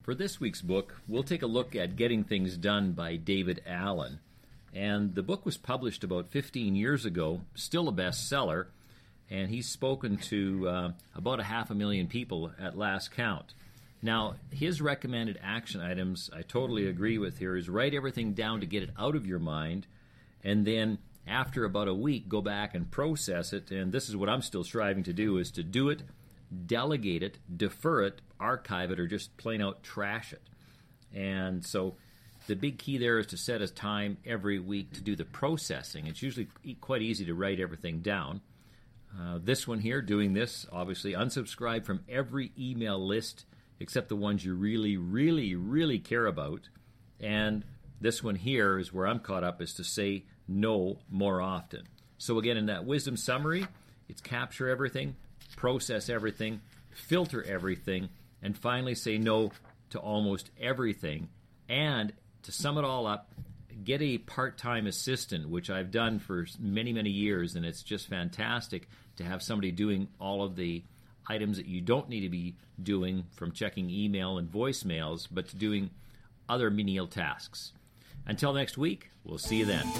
For this week's book, we'll take a look at Getting Things Done by David Allen. And the book was published about 15 years ago, still a bestseller, and he's spoken to about 500,000 people at last count. Now, his recommended action items, I totally agree with here, is write everything down to get it out of your mind, and then after about a week, go back and process it, and this is what I'm still striving to do, is to do it, delegate it, defer it, archive it, or just plain out trash it. And so the big key there is to set a time every week to do the processing. It's usually quite easy to write everything down. This one here, doing this, obviously unsubscribe from every email list except the ones you really, really, really care about. And this one here is where I'm caught up, is to say no more often. So again, in that wisdom summary, it's capture everything, process everything, filter everything, and finally say no to almost everything. And to sum it all up, get a part-time assistant, which I've done for many, many years, and it's just fantastic to have somebody doing all of the items that you don't need to be doing, from checking email and voicemails, but to doing other menial tasks. Until next week, we'll see you then.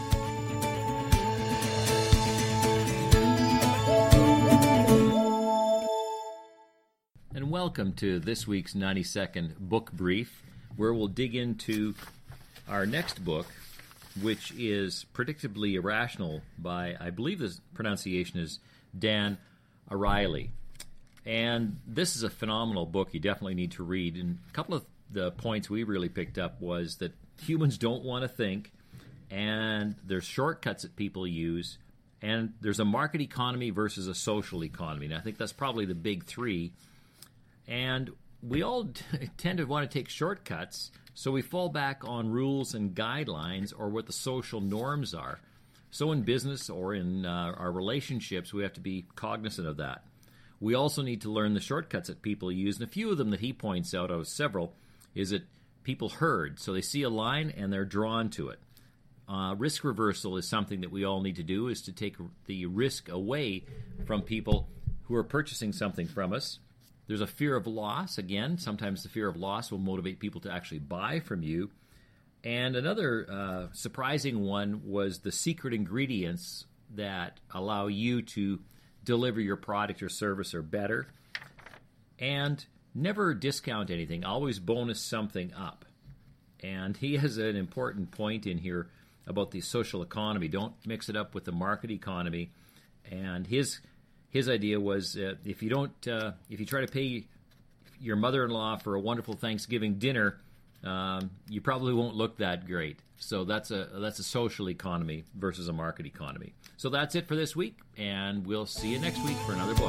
And welcome to this week's 90-second book brief, where we'll dig into our next book, which is Predictably Irrational by, I believe the pronunciation is Dan Ariely. And this is a phenomenal book you definitely need to read. And a couple of the points we really picked up was that humans don't want to think, and there's shortcuts that people use, and there's a market economy versus a social economy. And I think that's probably the big three. And we all tend to want to take shortcuts, so we fall back on rules and guidelines or what the social norms are. So in business or in our relationships, we have to be cognizant of that. We also need to learn the shortcuts that people use, and a few of them that he points out of several is that people herd. So they see a line and they're drawn to it. Risk reversal is something that we all need to do, is to take the risk away from people who are purchasing something from us. There's a fear of loss. Again, sometimes the fear of loss will motivate people to actually buy from you. And another surprising one was the secret ingredients that allow you to deliver your product or service or better. And never discount anything. Always bonus something up. And he has an important point in here about the social economy. Don't mix it up with the market economy. And his idea was if you try to pay your mother-in-law for a wonderful Thanksgiving dinner, you probably won't look that great. So that's a social economy versus a market economy. So that's it for this week, and we'll see you next week for another book.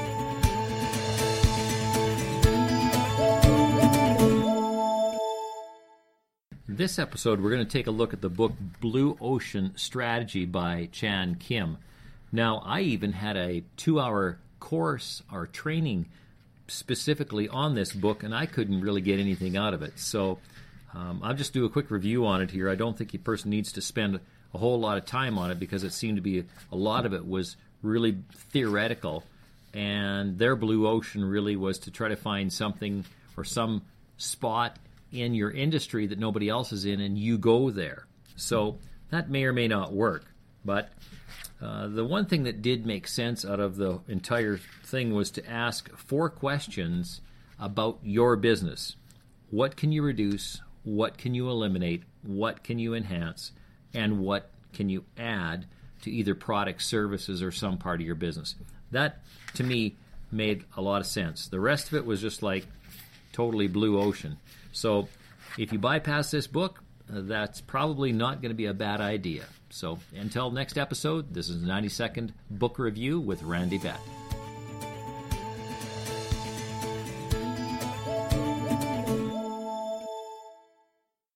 This episode, we're going to take a look at the book Blue Ocean Strategy by Chan Kim. Now, I even had a 2-hour course or training specifically on this book, and I couldn't really get anything out of it. So I'll just do a quick review on it here. I don't think a person needs to spend a whole lot of time on it, because it seemed to be a lot of it was really theoretical, and their blue ocean really was to try to find something or some spot in your industry that nobody else is in, and you go there. So that may or may not work, but the one thing that did make sense out of the entire thing was to ask 4 questions about your business. What can you reduce? What can you eliminate? What can you enhance? And what can you add to either product, services, or some part of your business? That, to me, made a lot of sense. The rest of it was just like totally blue ocean. So if you bypass this book, that's probably not going to be a bad idea. So until next episode, this is a 90-second book review with Randy Bett.